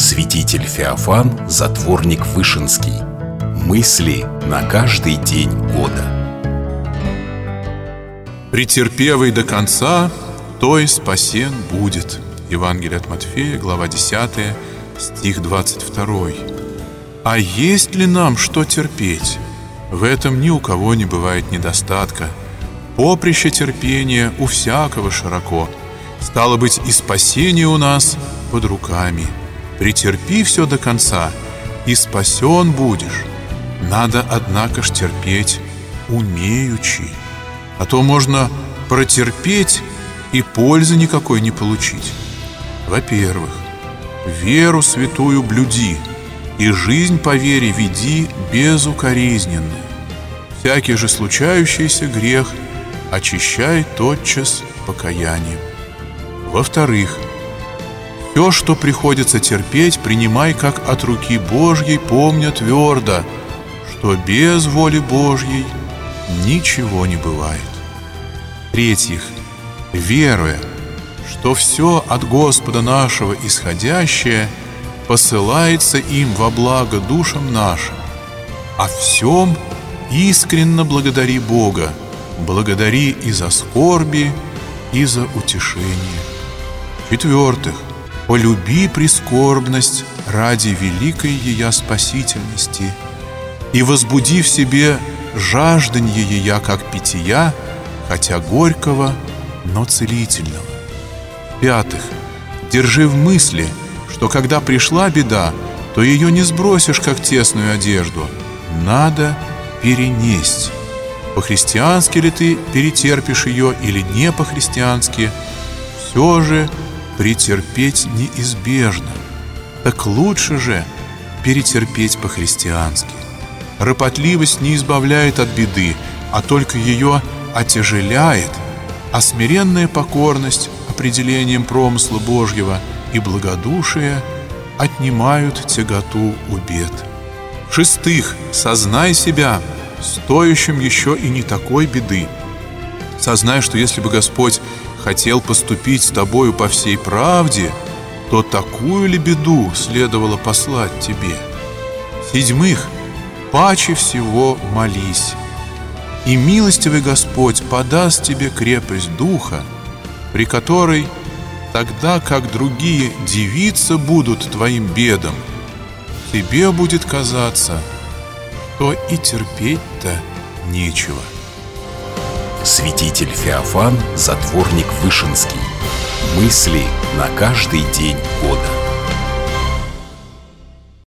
Святитель Феофан, затворник Вышинский. Мысли на каждый день года. «Претерпевый до конца, той спасен будет». Евангелие от Матфея, глава 10, стих 22. А есть ли нам что терпеть? В этом ни у кого не бывает недостатка. Поприще терпения у всякого широко. Стало быть, и спасение у нас под руками. Претерпи все до конца, и спасен будешь. Надо, однако ж, терпеть умеючи. А то можно протерпеть и пользы никакой не получить. Во-первых, веру святую блюди, и жизнь по вере веди безукоризненно. Всякий же случающийся грех очищай тотчас покаянием. Во-вторых, все, что приходится терпеть, принимай как от руки Божьей, помня твердо, что без воли Божьей ничего не бывает. В-третьих, веруя, что все от Господа нашего исходящее посылается им во благо душам нашим, о всем искренно благодари Бога, благодари и за скорби, и за утешение. В-четвертых, полюби прискорбность ради великой ея спасительности и возбуди в себе жажданье ея как питья, хотя горького, но целительного. В-пятых, держи в мысли, что когда пришла беда, то ее не сбросишь, как тесную одежду. Надо перенесть. По-христиански ли ты перетерпишь ее или не по-христиански, все же претерпеть неизбежно. Так лучше же перетерпеть по-христиански. Ропотливость не избавляет от беды, а только ее отяжеляет, а смиренная покорность определением промысла Божьего и благодушие отнимают тяготу у бед. В-шестых, сознай себя стоящим еще и не такой беды. Сознай, что если бы Господь хотел поступить с тобою по всей правде, то такую ли беду следовало послать тебе? В-седьмых, паче всего молись, и милостивый Господь подаст тебе крепость духа, при которой тогда, как другие дивиться будут твоим бедам, тебе будет казаться, что и терпеть-то нечего. Святитель Феофан, затворник Вышинский. Мысли на каждый день года.